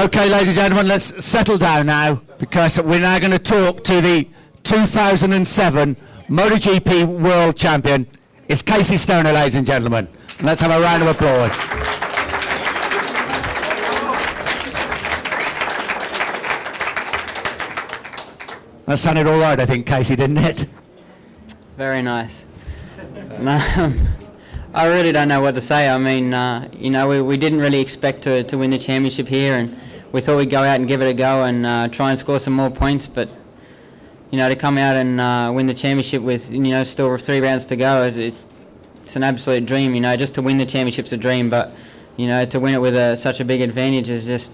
Okay, ladies and gentlemen, let's settle down now, because we're now going to talk to the 2007 MotoGP World Champion. It's Casey Stoner, ladies and gentlemen. Let's have a round of applause. That sounded all right, I think, Casey, didn't it? Very nice. I really don't know what to say. I mean, we didn't really expect to win the championship here, and we thought we'd go out and give it a go and try and score some more points. But, to come out and win the championship with, still 3 rounds to go, it's an absolute dream. Just to win the championship's a dream, but, to win it with such a big advantage is just,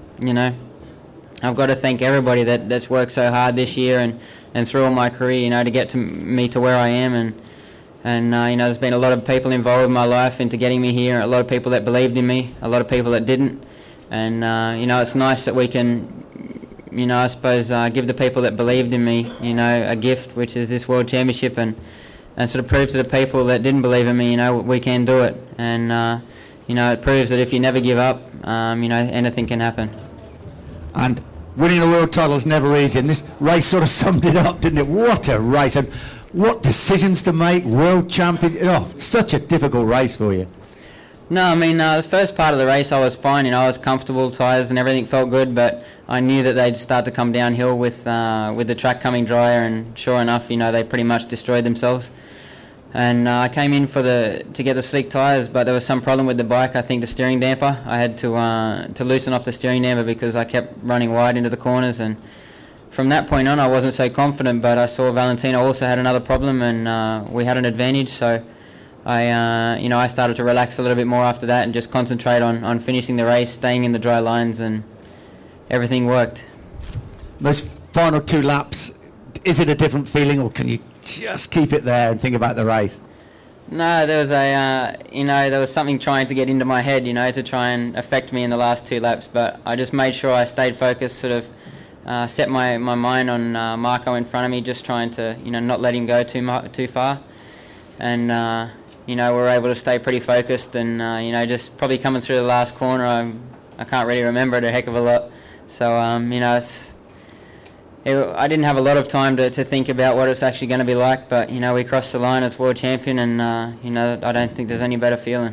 I've got to thank everybody that's worked so hard this year and through all my career, to get me to where I am. And there's been a lot of people involved in my life into getting me here, a lot of people that believed in me, a lot of people that didn't. And, it's nice that we can, I suppose, give the people that believed in me, a gift, which is this World Championship, and sort of prove to the people that didn't believe in me, we can do it. And, it proves that if you never give up, anything can happen. And winning a world title is never easy, and this race sort of summed it up, didn't it? What a race, and what decisions to make, world champion. Such a difficult race for you. No, I mean, the first part of the race I was fine, I was comfortable, tyres and everything felt good, but I knew that they'd start to come downhill with the track coming drier, and sure enough, they pretty much destroyed themselves. And I came in to get the slick tyres, but there was some problem with the bike. I think the steering damper. I had to loosen off the steering damper because I kept running wide into the corners, and from that point on I wasn't so confident, but I saw Valentino also had another problem, and we had an advantage, so I started to relax a little bit more after that and just concentrate on finishing the race, staying in the dry lines, and everything worked. Those final 2 laps, is it a different feeling, or can you just keep it there and think about the race? No, there was there was something trying to get into my head, to try and affect me in the last 2 laps, but I just made sure I stayed focused, sort of set my mind on Marco in front of me, just trying to, not let him go too far. And, we were able to stay pretty focused, and, just probably coming through the last corner, I can't really remember it a heck of a lot. So, I didn't have a lot of time to think about what it's actually going to be like, but, we crossed the line as world champion, and, I don't think there's any better feeling.